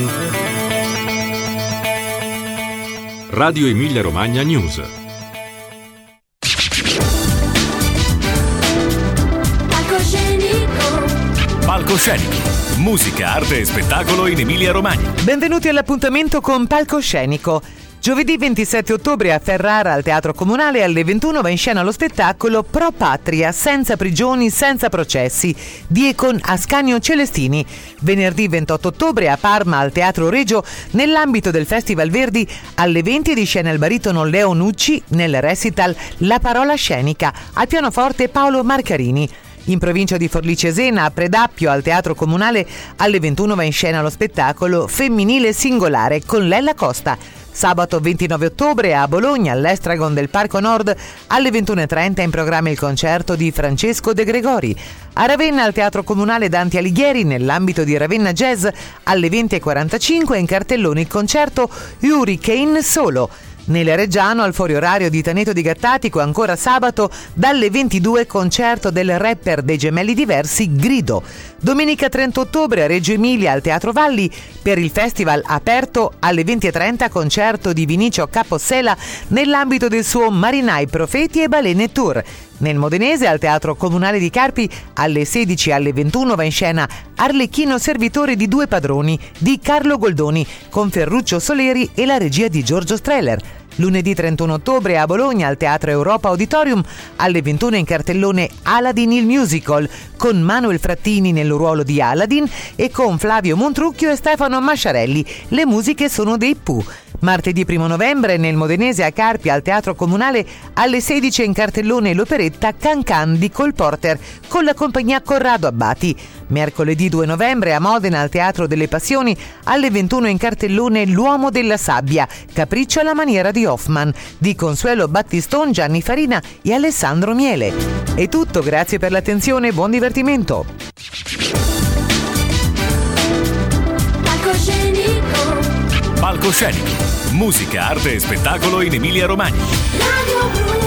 Radio Emilia Romagna News. Palcoscenico. Musica, arte e spettacolo in Emilia Romagna. Benvenuti all'appuntamento con Palcoscenico. Giovedì 27 ottobre a Ferrara al Teatro Comunale alle 21 va in scena lo spettacolo Pro Patria, senza prigioni, senza processi, di e con Ascanio Celestini. Venerdì 28 ottobre a Parma al Teatro Regio nell'ambito del Festival Verdi alle 20 di scena il baritono Leo Nucci nel recital La parola scenica, al pianoforte Paolo Marcarini. In provincia di Forlì Cesena, a Predappio, al Teatro Comunale, alle 21 va in scena lo spettacolo Femminile Singolare con Lella Costa. Sabato 29 ottobre a Bologna, all'Estragon del Parco Nord, alle 21:30 in programma il concerto di Francesco De Gregori. A Ravenna, al Teatro Comunale Dante Alighieri, nell'ambito di Ravenna Jazz, alle 20:45 in cartellone il concerto Hurricane Solo. Nel Reggiano, al Foro Orario di Taneto di Gattatico, ancora sabato, dalle 22 concerto del rapper dei Gemelli Diversi, Grido. Domenica 30 ottobre a Reggio Emilia, al Teatro Valli, per il festival aperto, alle 20:30 concerto di Vinicio Capossela nell'ambito del suo Marinai Profeti e Balene Tour. Nel Modenese, al Teatro Comunale di Carpi, alle 16 e alle 21 va in scena Arlecchino Servitore di due padroni di Carlo Goldoni con Ferruccio Soleri e la regia di Giorgio Streller. Lunedì 31 ottobre a Bologna al Teatro Europa Auditorium alle 21 in cartellone Aladdin il Musical con Manuel Frattini nel ruolo di Aladdin e con Flavio Montrucchio e Stefano Masciarelli. Le musiche sono dei Pooh. Martedì 1 novembre nel Modenese a Carpi al Teatro Comunale alle 16 in cartellone l'operetta Can Can di Cole Porter con la compagnia Corrado Abbati. Mercoledì 2 novembre a Modena al Teatro delle Passioni alle 21 in cartellone L'Uomo della Sabbia, Capriccio alla maniera di Hoffman di Consuelo Battiston, Gianni Farina e Alessandro Miele. È tutto, grazie per l'attenzione e buon divertimento. Palcoscenico. Musica, arte e spettacolo in Emilia Romagna.